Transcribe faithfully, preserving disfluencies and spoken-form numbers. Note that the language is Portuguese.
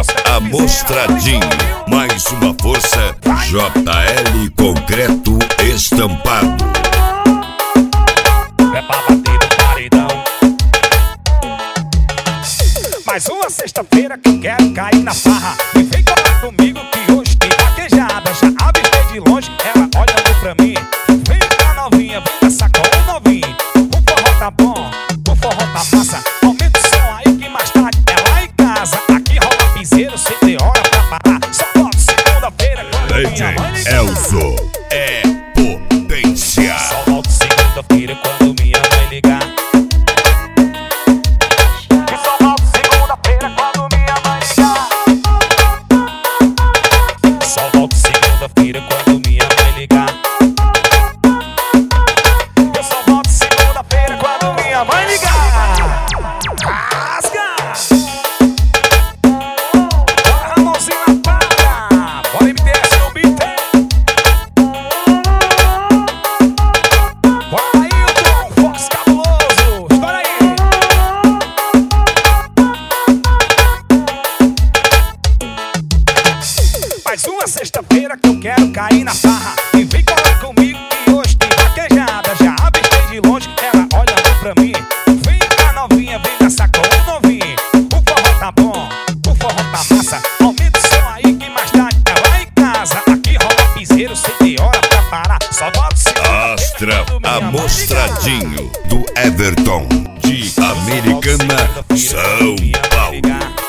Astra Amostradinho. Mais uma força, J L Concreto Estampado. É pra bater no paredão. Mais uma sexta-feira que eu quero cair na farra. E vem colar comigo que hoje tem vaquejada. Já avistei de longe, ela olhando pra mim. Vem cá novinha, vem dançar com o novinho. O forró tá bom, o forró tá massa. Aumenta o som aí que mais tarde é lá em casa. Aqui rola piseiro, sem ter hora pra parar. Só volto segunda-feira quando minha mãe ligar. Elzo é potência. Só volto segunda-feira quando minha mãe ligar. E só volto segunda-feira quando minha mãe ligar. Só volto segunda-feira quando minha mãe ligar. Eu só volto segunda-feira quando minha mãe ligar. Rasga! Bora, mãozinha na palha. Bora M T S no beat. Bora aí, o Tom Fox cabuloso. Estoura aí. Mais uma sexta-feira que eu quero cair na farra. E vem colar comigo que hoje tem vaquejada. Já avistei de longe, ela olhando pra mim. Vem cá novinha, vem dançar com o novinho. O forró tá bom, o forró tá massa. Aumenta o som aí que mais tarde é lá em casa. Aqui rola piseiro, sem ter hora pra parar. Só volto segunda-feira Astra quando minha mãe ligar. Amostradinho do Everton de Americana, São Paulo.